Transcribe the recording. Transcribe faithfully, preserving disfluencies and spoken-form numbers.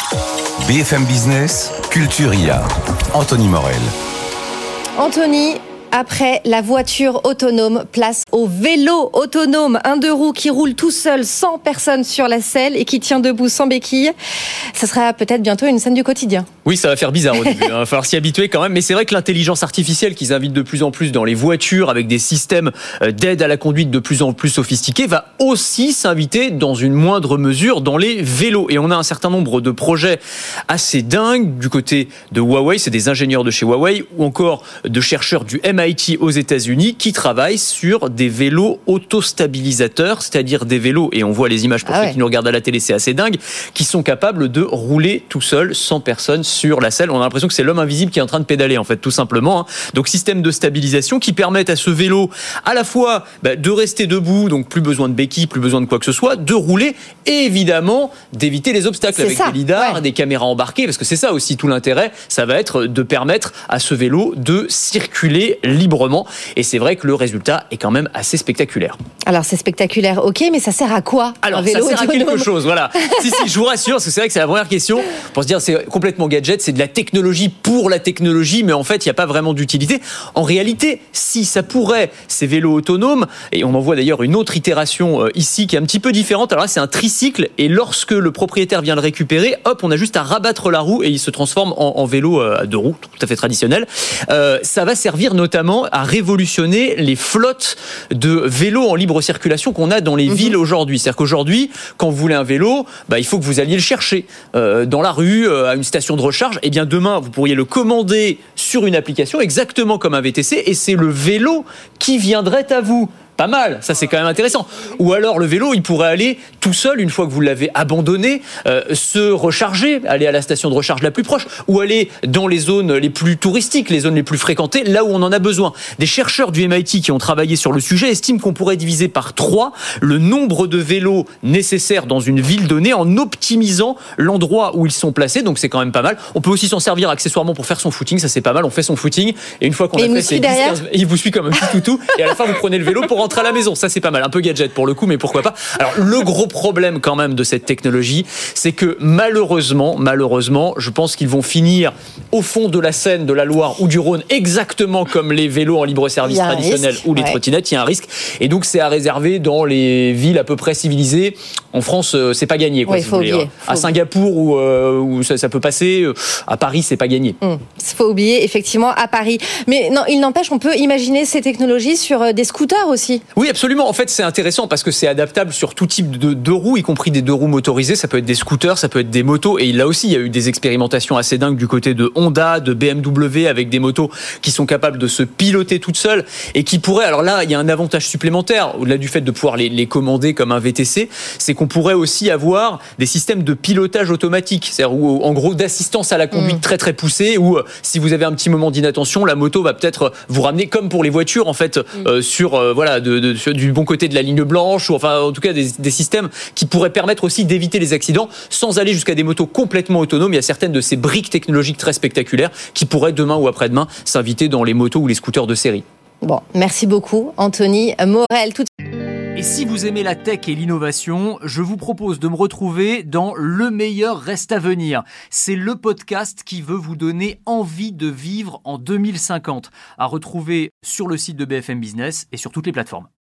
B F M Business, Culture I A. Anthony Morel. Anthony, après la voiture autonome, place au vélo autonome, un deux roues qui roule tout seul, sans personne sur la selle et qui tient debout sans béquille. Ça sera peut-être bientôt une scène du quotidien. Oui, ça va faire bizarre au début, il va falloir s'y habituer quand même, mais c'est vrai que l'intelligence artificielle qu'ils invitent de plus en plus dans les voitures avec des systèmes d'aide à la conduite de plus en plus sophistiqués va aussi s'inviter dans une moindre mesure dans les vélos. Et on a un certain nombre de projets assez dingues du côté de Huawei, c'est des ingénieurs de chez Huawei ou encore de chercheurs du M I T aux États-Unis qui travaillent sur des vélos autostabilisateurs, c'est-à-dire des vélos, et on voit les images pour ah ceux ouais. qui nous regardent à la télé, c'est assez dingue, qui sont capables de rouler tout seul, sans personne sur la selle. On a l'impression que c'est l'homme invisible qui est en train de pédaler, en fait, tout simplement. Donc, système de stabilisation qui permettent à ce vélo, à la fois bah, de rester debout, donc plus besoin de béquilles, plus besoin de quoi que ce soit, de rouler, et évidemment d'éviter les obstacles c'est avec ça. des lidars, ouais. des caméras embarquées, parce que c'est ça aussi tout l'intérêt, ça va être de permettre à ce vélo de circuler librement. Et c'est vrai que le résultat est quand même assez spectaculaire. Alors c'est spectaculaire, ok, mais ça sert à quoi? Alors ça sert autonome. à quelque chose, voilà. si, si, je vous rassure, parce que c'est vrai que c'est la première question. Pour se dire, c'est complètement gadget, c'est de la technologie pour la technologie, mais en fait, il n'y a pas vraiment d'utilité. En réalité, si ça pourrait, ces vélos autonomes, et on en voit d'ailleurs une autre itération ici qui est un petit peu différente. Alors là, c'est un tricycle, et lorsque le propriétaire vient le récupérer, hop, on a juste à rabattre la roue et il se transforme en, en vélo à deux roues, tout à fait traditionnel. Euh, ça va servir notamment à révolutionner les flottes de vélos en libre circulation qu'on a dans les mmh. villes aujourd'hui. C'est-à-dire qu'aujourd'hui, quand vous voulez un vélo, bah, il faut que vous alliez le chercher euh, dans la rue, euh, à une station de recharge. Et bien demain, vous pourriez le commander sur une application, exactement comme un V T C, et c'est le vélo qui viendrait à vous. Pas mal, ça c'est quand même intéressant. Ou alors le vélo, il pourrait aller tout seul, une fois que vous l'avez abandonné, euh, se recharger, aller à la station de recharge la plus proche, ou aller dans les zones les plus touristiques, les zones les plus fréquentées, là où on en a besoin. Des chercheurs du M I T qui ont travaillé sur le sujet estiment qu'on pourrait diviser par trois le nombre de vélos nécessaires dans une ville donnée en optimisant l'endroit où ils sont placés, donc c'est quand même pas mal. On peut aussi s'en servir accessoirement pour faire son footing, ça c'est pas mal, on fait son footing, et une fois qu'on et a fait ses dix quinze, il vous suit comme un petit toutou, et à la fin vous prenez le vélo pour rentrer à la maison, ça c'est pas mal, un peu gadget pour le coup, mais pourquoi pas. Alors le gros problème quand même de cette technologie, c'est que malheureusement, malheureusement, je pense qu'ils vont finir au fond de la Seine, de la Loire ou du Rhône, exactement comme les vélos en libre service traditionnels ou les ouais. trottinettes, il y a un risque, et donc c'est à réserver dans les villes à peu près civilisées. En France, c'est pas gagné, quoi. Ouais, si vous voulez. À Singapour où, euh, où ça, ça peut passer, à Paris c'est pas gagné. Il mmh. faut oublier effectivement à Paris, mais non, il n'empêche, on peut imaginer ces technologies sur des scooters aussi. Oui, absolument. En fait, c'est intéressant parce que c'est adaptable sur tout type de deux roues, y compris des deux roues motorisées. Ça peut être des scooters, ça peut être des motos. Et là aussi, il y a eu des expérimentations assez dingues du côté de Honda, de B M W, avec des motos qui sont capables de se piloter toutes seules et qui pourraient... Alors là, il y a un avantage supplémentaire, au-delà du fait de pouvoir les, les commander comme un V T C, c'est qu'on pourrait aussi avoir des systèmes de pilotage automatique. C'est-à-dire, où, en gros, d'assistance à la conduite mmh. très très poussée, où si vous avez un petit moment d'inattention, la moto va peut-être vous ramener, comme pour les voitures, en fait, mmh. euh, sur, euh, voilà, de, de, de, du bon côté de la ligne blanche, ou enfin en tout cas des, des systèmes qui pourraient permettre aussi d'éviter les accidents sans aller jusqu'à des motos complètement autonomes. Il y a certaines de ces briques technologiques très spectaculaires qui pourraient demain ou après-demain s'inviter dans les motos ou les scooters de série. Bon, merci beaucoup Anthony Morel. Tout... Et si vous aimez la tech et l'innovation, je vous propose de me retrouver dans Le meilleur reste à venir. C'est le podcast qui veut vous donner envie de vivre en deux mille cinquante, à retrouver sur le site de B F M Business et sur toutes les plateformes.